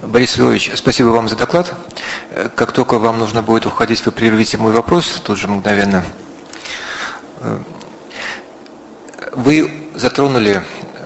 Борис Львович, спасибо вам за доклад. Как только вам нужно будет уходить, вы прервите мой вопрос тут же мгновенно. Вы затронули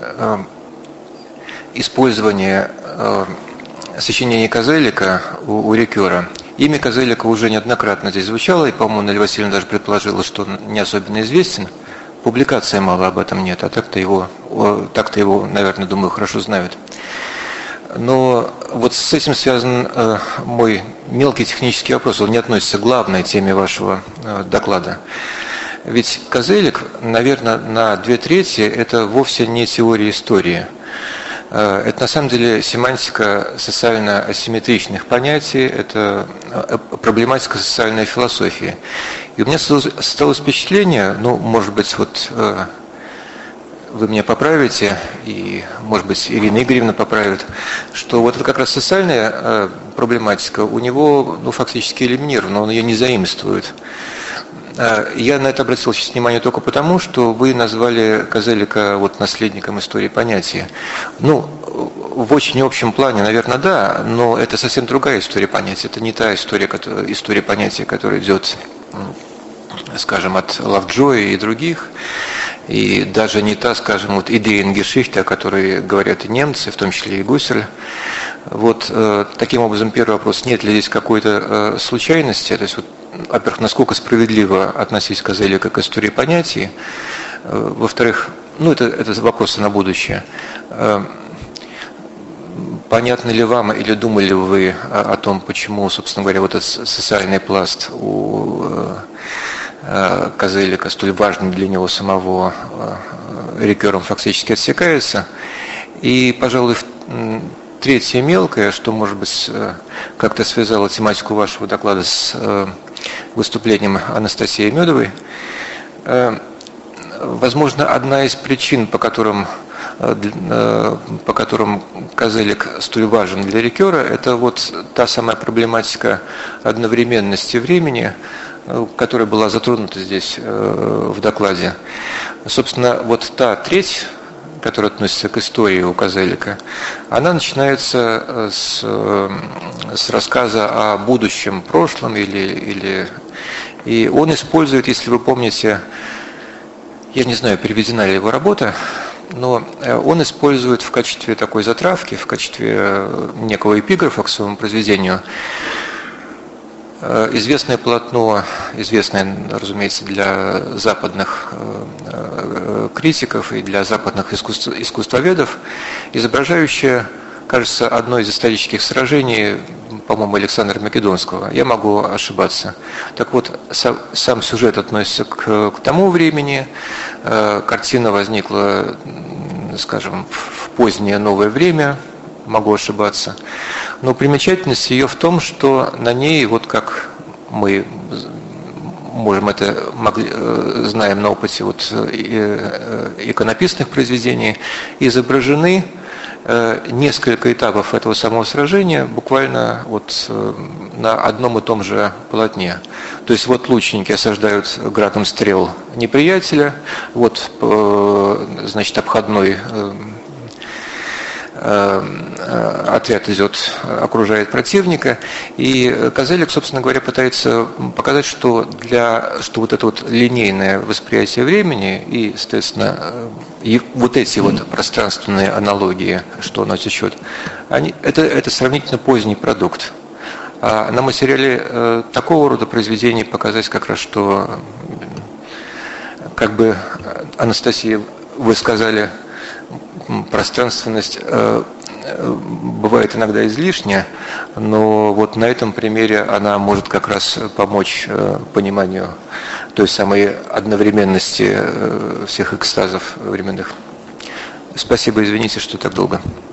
использование сочинений Козелика у Рикера. Имя Козелика уже неоднократно здесь звучало, и, по-моему, Наталья Васильевна даже предположила, что он не особенно известен. Публикации мало об этом нет, а так-то его, наверное, думаю, хорошо знают. Но вот с этим связан мой мелкий технический вопрос, он не относится к главной теме вашего доклада. Ведь Козелик, наверное, на 2/3 это вовсе не теория истории. Это на самом деле семантика социально-асимметричных понятий, это проблематика социальной философии. И у меня создалось впечатление, может быть, вот вы меня поправите, и, может быть, Ирина Игоревна поправит, что вот это как раз социальная проблематика у него фактически элиминирована, он ее не заимствует. Я на это обратил сейчас внимание только потому, что вы назвали Козелика наследником истории понятия. В очень общем плане, наверное, да, но это совсем другая история понятия. Это не та история понятия, которая идет, скажем, от Лавджоя и других, и даже не та, скажем, Идеенгешихте, о которой говорят и немцы, в том числе и Гуссерль. Таким образом, первый вопрос, нет ли здесь какой-то случайности, то есть, во-первых, насколько справедливо относить Козелика к истории понятий, во-вторых, это вопросы на будущее. Понятно ли вам или думали вы о том, почему, собственно говоря, этот социальный пласт у Козелика, столь важным для него самого, Рикером фактически отсекается? И, пожалуй, третье мелкое, что, может быть, как-то связало тематику вашего доклада с выступлением Анастасии Медовой. Возможно, одна из причин, по которым Козелик столь важен для Рикера, это та самая проблематика одновременности времени, которая была затронута здесь в докладе. Собственно, та треть, которая относится к истории у Козелика, она начинается с рассказа о будущем, прошлом, и он использует, если вы помните, я не знаю, переведена ли его работа, но он использует в качестве такой затравки, в качестве некого эпиграфа к своему произведению известное полотно, известное, разумеется, для западных критиков и для западных искусствоведов, изображающее, кажется, одно из исторических сражений, по-моему, Александра Македонского. Я могу ошибаться. Так вот, сам сюжет относится к тому времени. Картина возникла, скажем, в позднее новое время. Могу ошибаться. Но примечательность ее в том, что на ней, как мы знаем на опыте иконописных произведений, изображены несколько этапов этого самого сражения буквально на одном и том же полотне. То есть лучники осаждают градом стрел неприятеля, значит, обходной отряд окружает противника, и Козелик, собственно говоря, пытается показать, что это линейное восприятие времени и, соответственно, и эти пространственные аналогии, что оно течет, это сравнительно поздний продукт. А на материале такого рода произведений показать как раз, что, как бы, Анастасия, вы сказали, пространственность бывает иногда излишняя, но на этом примере она может как раз помочь пониманию той самой одновременности всех экстазов временных. Спасибо, извините, что так долго.